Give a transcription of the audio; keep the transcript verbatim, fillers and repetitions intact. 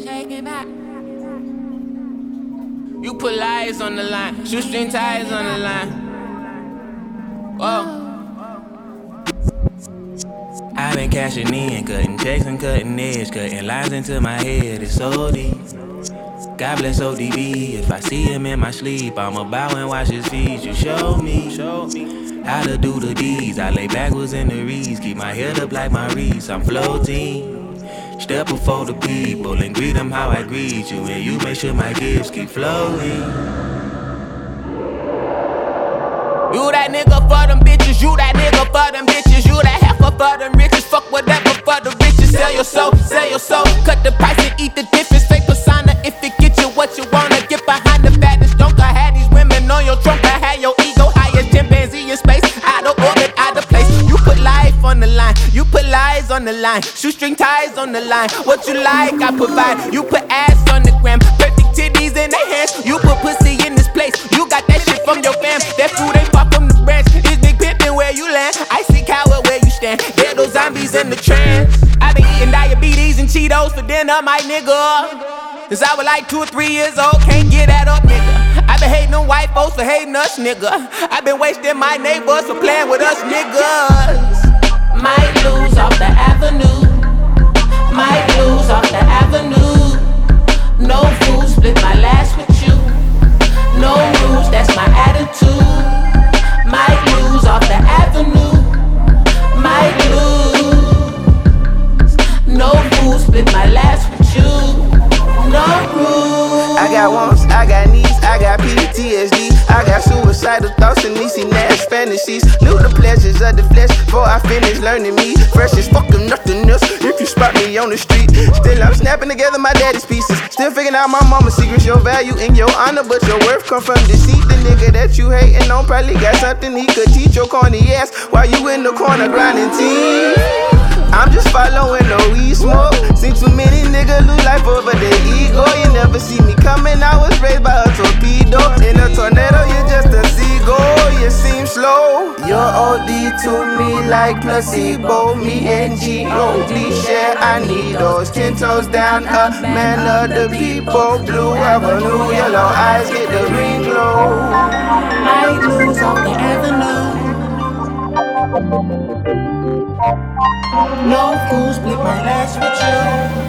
Take it back. You put lies on the line, shoestring ties on the line. Whoa. I've been cashing in, cutting checks and cutting edge, cutting lines into my head. It's O D. God bless O D B. If I see him in my sleep, I'ma bow and wash his feet. You show me, show me how to do the deeds. I lay backwards in the reeds, keep my head up like my reeds. I'm floating. Step before the people and greet them how I greet you, and you make sure my gifts keep flowing. You that nigga for them bitches, you that nigga for them bitches, you that heifer for them riches, fuck whatever for the riches. Sell your soul, sell your soul, cut the price and eat the difference. Fake persona if it get you what you wanna. Get behind the baddest drunk. I had these women on your trunk. I had your ego high as chimpanzee in space, out of orbit, out of place. You put life on the line, you put lies on the line, shoestring ties on the line. What you like, I provide. You put ass on the gram, perfect titties in their hands. You put pussy in this place. You got that shit from your fam. That food ain't far from the branch. This big pimpin' where you land. I see coward where you stand. There those zombies in the trance. I been eating diabetes and Cheetos for dinner, my nigga. Since I was like two or three years old, can't get that up, nigga. I been hating them white folks for hating us, nigga. I been wasting my neighbors for playing with us, niggas. Might lose off the avenue. Might lose off the avenue. No fools, split my last with you. No rules, that's my attitude. Might lose off the avenue. Might lose. No fools, split my last with you. No rules. I got wants, I got needs, I got P T S D. I got suicidal thoughts and Niecy Nash fantasies. Knew the pleasures of the flesh before I finished learning me. Fresh as fuck and nothing else. If you spot me on the street, still I'm snapping together my daddy's pieces. Still figuring out my mama's secrets. Your value and your honor, but your worth come from deceit. The nigga that you hating on probably got something he could teach your corny ass while you in the corner grinding teeth. I'm just following the weed smoke. Seen too many niggas lose life over their ego. You never see me coming, I was raised by a torpedo. In a tornado, you're just a seagull. You seem slow. You're O D to me like placebo. Me and G O D share, I need those. Ten toes down, a man of the people. Blue avenue, yellow eyes, get the green glow. Might lose off the avenue. No fools, split my last with you.